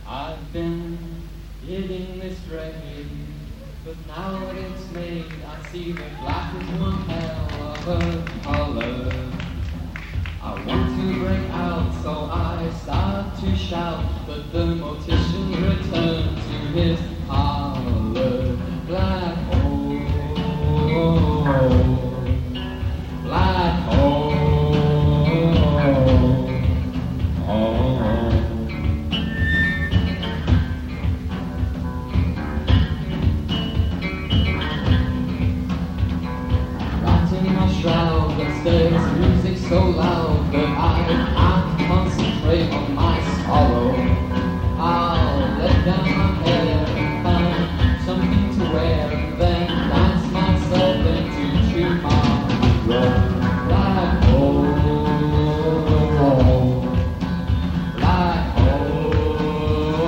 I've been eating this gravy, but now that it's made, I see that black is one hell of a color. I want to break out, so I start to shout, but the mortician returned to his parlor. Black hole, black hole, wrapped in my shroud, but there's music so loud that I can't concentrate on my sorrow. I'll let down my hair and find something to wear, and then dance myself into tomorrow. Black hole, black hole,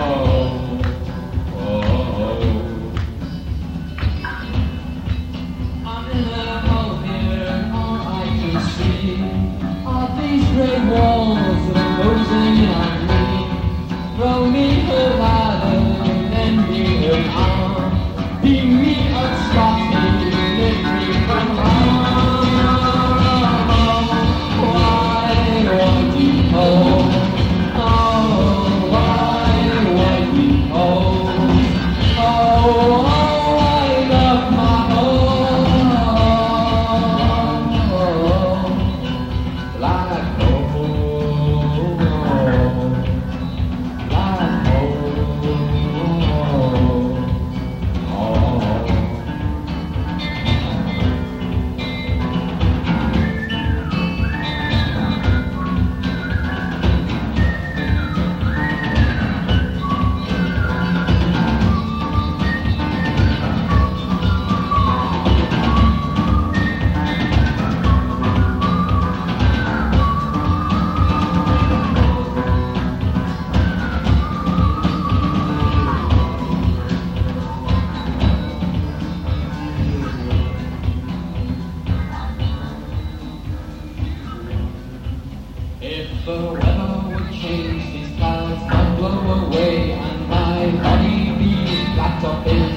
I'm in a hole here, and all I can see are these grey walls that are closing on me. Throw me a ladder, lend me an arm, beat me up, stop me, lift me from harm. Why won't you hold? Oh, why won't you hold? Oh, I love my home. Black hole, black hole, if the weather would change, these clouds might blow away, and my body be wrapped up in